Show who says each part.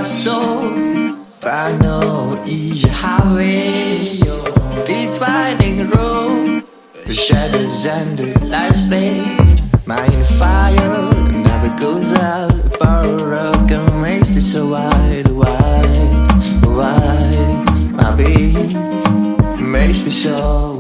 Speaker 1: soul. Paranoia highway, peace fighting road. The shadows and the lights fade. My fire never goes out. Power rock and makes me so wide, wide, wide. My beat makes me so